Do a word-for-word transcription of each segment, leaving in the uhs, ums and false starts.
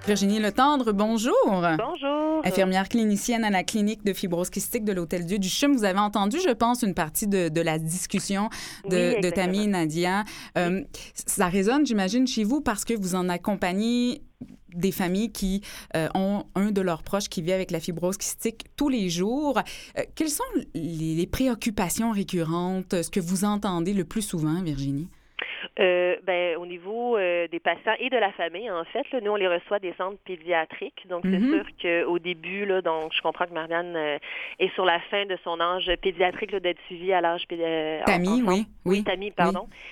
Virginie Letendre, bonjour. Bonjour. Infirmière clinicienne à la clinique de fibrose kystique de l'Hôtel-Dieu du C H U M. Vous avez entendu, je pense, une partie de, de la discussion de, Oui, de Tammy et Nadia. Euh, oui. Ça résonne, j'imagine, chez vous parce que vous en accompagnez des familles qui euh, ont un de leurs proches qui vit avec la fibrose kystique tous les jours. Euh, quelles sont les, les préoccupations récurrentes, ce que vous entendez le plus souvent, Virginie? Euh, ben, au niveau euh, des patients et de la famille, en fait, là, nous, on les reçoit des centres pédiatriques. Donc, mm-hmm. c'est sûr qu'au début, là, donc, je comprends que Marianne euh, est sur la fin de son âge pédiatrique, là, d'être suivie à l'âge pédiatrique. Tammy, oui, oui. Oui, Tammy, pardon. Oui.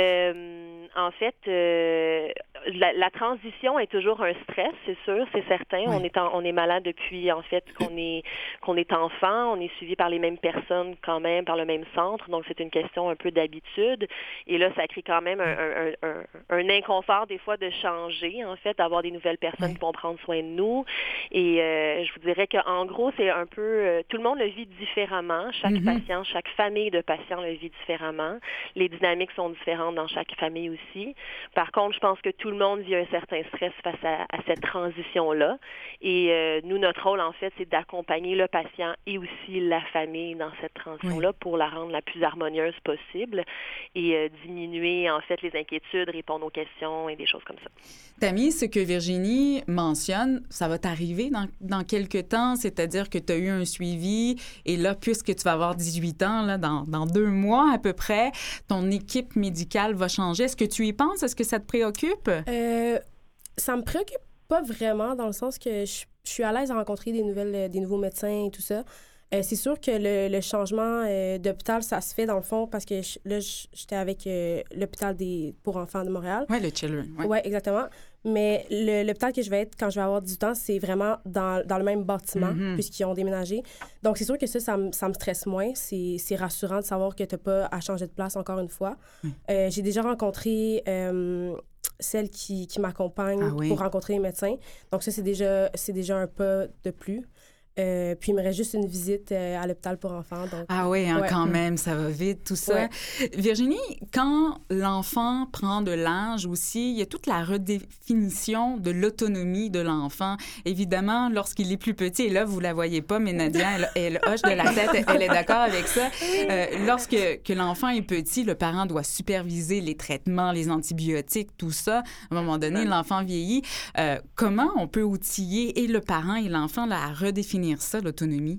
Euh, en fait, euh, la, la transition est toujours un stress, c'est sûr, c'est certain. Oui. On est en, on est malade depuis, en fait, qu'on est qu'on est enfant. On est suivi par les mêmes personnes quand même, par le même centre. Donc, c'est une question un peu d'habitude. Et là, ça crée quand même un, un, un, un inconfort des fois de changer, en fait, d'avoir des nouvelles personnes oui. qui vont prendre soin de nous. Et euh, je vous dirais qu'en gros, c'est un peu... Euh, tout le monde le vit différemment. Chaque mm-hmm. patient, chaque famille de patients le vit différemment. Les dynamiques sont différentes dans chaque famille aussi. Par contre, je pense que tout le monde vit un certain stress face à, à cette transition-là. Et euh, nous, notre rôle, en fait, c'est d'accompagner le patient et aussi la famille dans cette transition-là oui. pour la rendre la plus harmonieuse possible et euh, diminuer, en fait, les inquiétudes, répondre aux questions et des choses comme ça. Tammy, ce que Virginie mentionne, ça va t'arriver dans, dans quelques temps, c'est-à-dire que tu as eu un suivi et là, puisque tu vas avoir dix-huit ans, là, dans, dans deux mois à peu près, ton équipe médicale va changer. Est-ce que tu y penses? Est-ce que ça te préoccupe? Euh, ça me préoccupe pas vraiment dans le sens que je, je suis à l'aise à rencontrer des, nouvelles, des nouveaux médecins et tout ça. Euh, c'est sûr que le, le changement euh, d'hôpital, ça se fait dans le fond parce que je, là, j'étais avec euh, l'hôpital des, pour enfants de Montréal. Oui, le Children. Oui, ouais, exactement. Mais le, l'hôpital que je vais être quand je vais avoir dix-huit ans, c'est vraiment dans, dans le même bâtiment mm-hmm. puisqu'ils ont déménagé. Donc, c'est sûr que ça, ça, me, ça me stresse moins. C'est, c'est rassurant de savoir que tu n'as pas à changer de place encore une fois. Mm. Euh, j'ai déjà rencontré... Euh, celle qui, qui m'accompagne ah oui. pour rencontrer les médecins. Donc ça, c'est déjà, c'est déjà un pas de plus. Euh, puis il me reste juste une visite euh, à l'hôpital pour enfants. Donc, ah oui, hein, ouais. quand même, ça va vite, tout ça. Ouais. Virginie, quand l'enfant prend de l'âge aussi, il y a toute la redéfinition de l'autonomie de l'enfant. Évidemment, lorsqu'il est plus petit, et là, vous la voyez pas, mais Nadia, elle, elle hoche de la tête, elle, elle est d'accord avec ça. Euh, lorsque que l'enfant est petit, le parent doit superviser les traitements, les antibiotiques, tout ça. À un moment donné, ouais. l'enfant vieillit. Euh, comment on peut outiller et le parent et l'enfant là, à redéfinir ça, l'autonomie?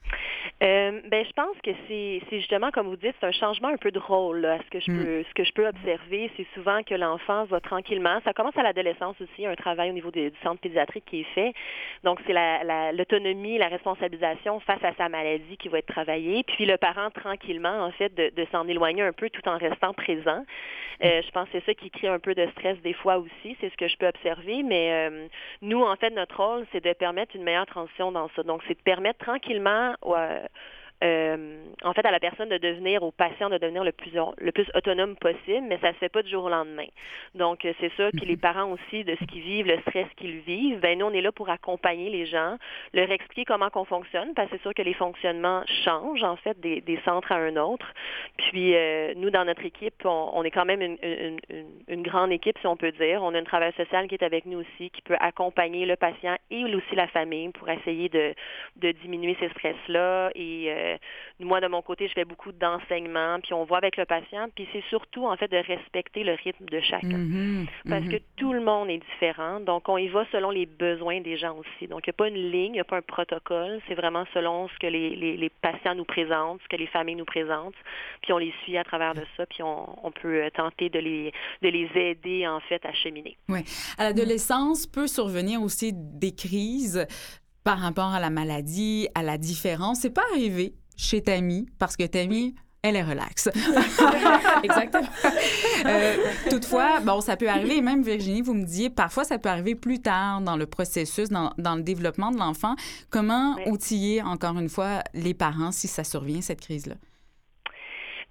Euh, ben, je pense que c'est, c'est justement, comme vous dites, c'est un changement un peu de rôle. Là. Ce que je peux, mm. ce que je peux observer, c'est souvent que l'enfant va tranquillement. Ça commence à l'adolescence aussi, un travail au niveau de, du centre pédiatrique qui est fait. Donc, c'est la, la, l'autonomie, la responsabilisation face à sa maladie qui va être travaillée. Puis le parent, tranquillement, en fait, de, de s'en éloigner un peu tout en restant présent. Euh, je pense que c'est ça qui crée un peu de stress des fois aussi. C'est ce que je peux observer. Mais euh, nous, en fait, notre rôle, c'est de permettre une meilleure transition dans ça. Donc, c'est de permettre tranquillement... Euh, Euh, en fait, à la personne de devenir, au patient de devenir le plus, le plus autonome possible, mais ça se fait pas du jour au lendemain. Donc, c'est ça. Puis les parents aussi, de ce qu'ils vivent, le stress qu'ils vivent, ben nous, on est là pour accompagner les gens, leur expliquer comment qu'on fonctionne, parce que c'est sûr que les fonctionnements changent, en fait, des, des centres à un autre. Puis, euh, nous, dans notre équipe, on, on est quand même une, une, une, une grande équipe, si on peut dire. On a une travail social qui est avec nous aussi, qui peut accompagner le patient et aussi la famille pour essayer de, de diminuer ces stress-là. Et euh, moi, de mon côté, je fais beaucoup d'enseignement, puis on voit avec le patient, puis c'est surtout, en fait, de respecter le rythme de chacun. Mm-hmm, parce mm-hmm. que tout le monde est différent, donc on y va selon les besoins des gens aussi. Donc, il n'y a pas une ligne, il n'y a pas un protocole, c'est vraiment selon ce que les, les, les patients nous présentent, ce que les familles nous présentent, puis on les suit à travers de ça, puis on, on peut tenter de les, de les aider, en fait, à cheminer. Oui. À l'adolescence, peut survenir aussi des crises par rapport à la maladie, à la différence. C'est pas arrivé chez Tammy, parce que Tammy, elle est relaxe. Exactement. euh, toutefois, bon, ça peut arriver, même Virginie, vous me disiez, parfois ça peut arriver plus tard dans le processus, dans, dans le développement de l'enfant. Comment oui. outiller, encore une fois, les parents si ça survient, cette crise-là?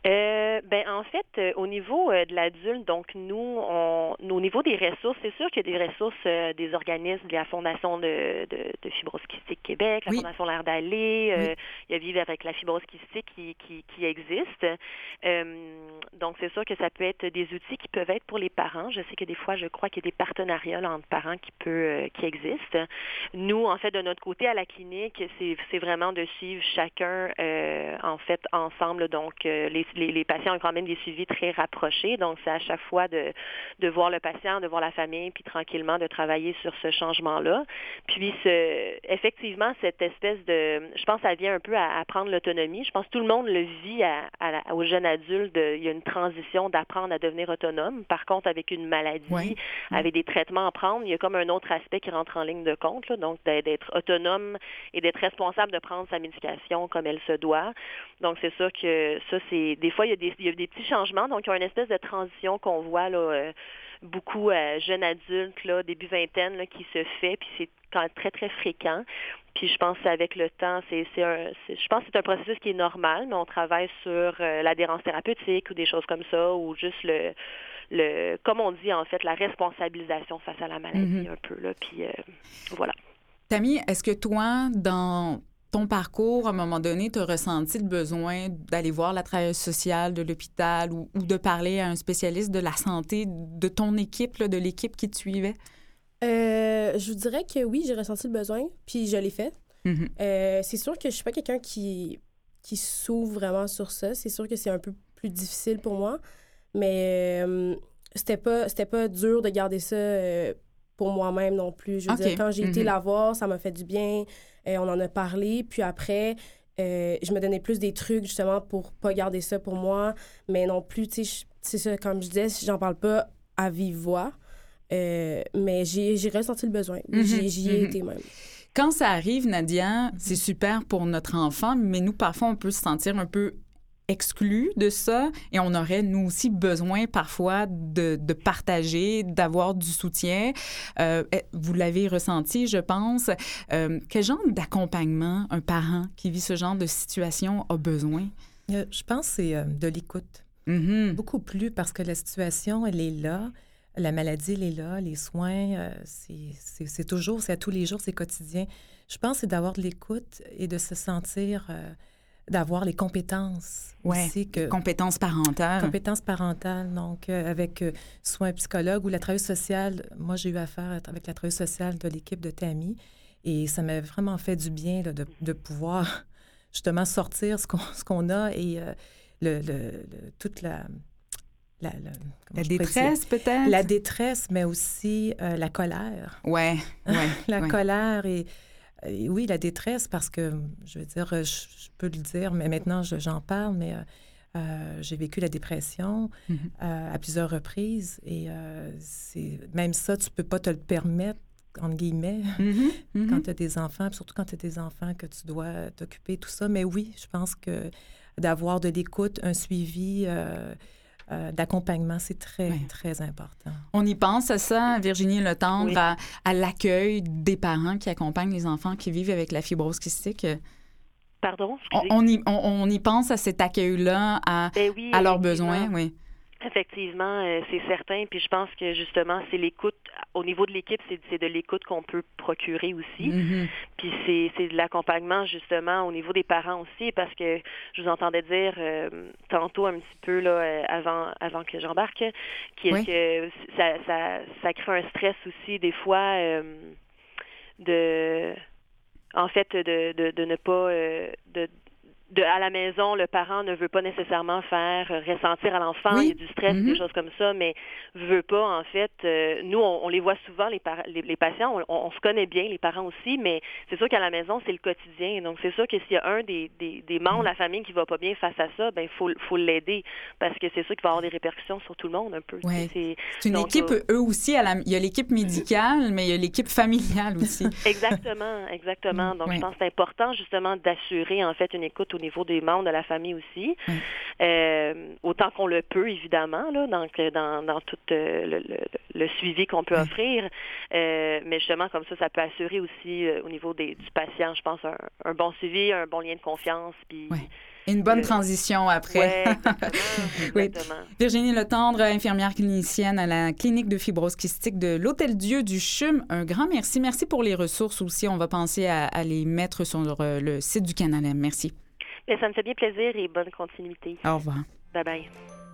Euh, ben en fait, euh, au niveau euh, de l'adulte, donc nous, on, au niveau des ressources, c'est sûr qu'il y a des ressources euh, des organismes, de la Fondation de, de, de fibrose kystique Québec, la Oui. Fondation L'air d'aller, euh, Oui. il y a Vivre avec la fibrose kystique qui, qui, qui existe. Euh, donc c'est sûr que ça peut être des outils qui peuvent être pour les parents. Je sais que des fois, je crois qu'il y a des partenariats là, entre parents qui peut euh, qui existent. Nous, en fait, de notre côté à la clinique, c'est, c'est vraiment de suivre chacun euh, en fait ensemble. Donc euh, les Les, les patients ont quand même des suivis très rapprochés, donc c'est à chaque fois de, de voir le patient, de voir la famille, puis tranquillement de travailler sur ce changement-là. Puis ce, effectivement, cette espèce de, je pense que ça vient un peu à, à prendre l'autonomie. Je pense que tout le monde le vit à, à, aux jeunes adultes. De, il y a une transition d'apprendre à devenir autonome. Par contre, avec une maladie, ouais. avec des traitements à prendre, il y a comme un autre aspect qui rentre en ligne de compte, là, donc d'être autonome et d'être responsable de prendre sa médication comme elle se doit. Donc c'est sûr que ça, c'est des fois, il y a des, il y a des petits changements. Donc, il y a une espèce de transition qu'on voit là, euh, beaucoup euh, jeunes adultes, là, début vingtaine, là, qui se fait, puis c'est quand même très, très fréquent. Puis je pense qu'avec le temps, c'est, c'est un, c'est, je pense que c'est un processus qui est normal, mais on travaille sur euh, l'adhérence thérapeutique ou des choses comme ça, ou juste le, le comme on dit, en fait, la responsabilisation face à la maladie mm-hmm. un peu. Là, puis euh, voilà. Tammy, est-ce que toi, dans ton parcours, à un moment donné, tu as ressenti le besoin d'aller voir la travailleuse sociale de l'hôpital ou, ou de parler à un spécialiste de la santé de ton équipe, là, de l'équipe qui te suivait? Euh, je vous dirais que oui, j'ai ressenti le besoin, puis je l'ai fait. Mm-hmm. Euh, c'est sûr que je ne suis pas quelqu'un qui, qui s'ouvre vraiment sur ça. C'est sûr que c'est un peu plus difficile pour moi, mais euh, c'était pas, c'était pas dur de garder ça euh, pour moi-même non plus. Je veux okay. dire, quand j'ai mm-hmm. été la voir, ça m'a fait du bien. Euh, on en a parlé, puis après, euh, je me donnais plus des trucs, justement, pour pas garder ça pour moi, mais non plus, tu sais, c'est ça, comme je disais, j'en parle pas à vive voix, euh, mais j'ai, j'ai ressenti le besoin. Mm-hmm. J'y, j'y ai mm-hmm. été même. Quand ça arrive, Nadia, mm-hmm. c'est super pour notre enfant, mais nous, parfois, on peut se sentir un peu exclus de ça et on aurait, nous aussi, besoin parfois de, de partager, d'avoir du soutien. Euh, vous l'avez ressenti, je pense. Euh, quel genre d'accompagnement un parent qui vit ce genre de situation a besoin? Euh, je pense que c'est euh, de l'écoute. Mm-hmm. Beaucoup plus parce que la situation, elle est là. La maladie, elle est là. Les soins, euh, c'est, c'est, c'est toujours, c'est à tous les jours, c'est quotidien. Je pense que c'est d'avoir de l'écoute et de se sentir... Euh, d'avoir les compétences ouais, aussi. Que, compétences parentales. Compétences parentales, donc euh, avec euh, soit un psychologue ou la travailleuse sociale. Moi, j'ai eu affaire avec la travailleuse sociale de l'équipe de Tammy et ça m'a vraiment fait du bien là, de, de pouvoir justement sortir ce qu'on, ce qu'on a et euh, le, le, le, toute la... La, la, la détresse, peut-être? La détresse, mais aussi euh, la colère. Ouais, ouais. la ouais. colère et... Et oui, la détresse, parce que, je veux dire, je, je peux le dire, mais maintenant, je, j'en parle, mais euh, j'ai vécu la dépression mm-hmm. euh, à plusieurs reprises. Et euh, c'est, même ça, tu ne peux pas te le permettre, entre guillemets, mm-hmm. Mm-hmm. quand tu as des enfants, surtout quand tu as des enfants que tu dois t'occuper, tout ça. Mais oui, je pense que d'avoir de l'écoute, un suivi... Euh, Euh, d'accompagnement, c'est très, oui. très important. On y pense à ça, Virginie Letendre, oui. à, à l'accueil des parents qui accompagnent les enfants qui vivent avec la fibrose kystique. Pardon? On, on, y, on, on y pense à cet accueil-là, à, ben oui, à leurs besoins, oui. Effectivement, euh, c'est certain. Puis je pense que justement, c'est l'écoute. Au niveau de l'équipe, c'est, c'est de l'écoute qu'on peut procurer aussi. Mm-hmm. Puis c'est, c'est de l'accompagnement justement au niveau des parents aussi, parce que je vous entendais dire euh, tantôt un petit peu là euh, avant avant que j'embarque, qui est oui. que ça, ça ça crée un stress aussi des fois euh, de en fait de de, de ne pas euh, de De, à la maison, le parent ne veut pas nécessairement faire ressentir à l'enfant, oui. il y a du stress, mm-hmm. des choses comme ça, mais veut pas, en fait. Euh, nous, on, on les voit souvent, les, par- les, les patients, on, on se connaît bien, les parents aussi, mais c'est sûr qu'à la maison, c'est le quotidien. Donc, c'est sûr que s'il y a un des, des, des membres de la famille qui va pas bien face à ça, ben il faut, faut l'aider, parce que c'est sûr qu'il va avoir des répercussions sur tout le monde, un peu. Ouais. C'est, c'est une donc, équipe, euh, eux aussi, à la, il y a l'équipe médicale, mais il y a l'équipe familiale aussi. Exactement, exactement. Donc, ouais. je pense que c'est important, justement, d'assurer, en fait, une écoute au niveau des membres de la famille aussi, oui. euh, autant qu'on le peut, évidemment, là, donc, dans, dans tout euh, le, le, le suivi qu'on peut oui. offrir. Euh, mais justement, comme ça, ça peut assurer aussi, euh, au niveau des, du patient, je pense, un, un bon suivi, un bon lien de confiance, puis... Oui. Une bonne Le... transition après. Ouais, exactement. Oui. Exactement. Virginie Letendre, infirmière clinicienne à la clinique de fibrose kystique de l'Hôtel-Dieu du C H U M. Un grand merci. Merci pour les ressources aussi. On va penser à, à les mettre sur le site du Canalem. Merci. Bien, ça me fait bien plaisir et bonne continuité. Au revoir. Bye bye.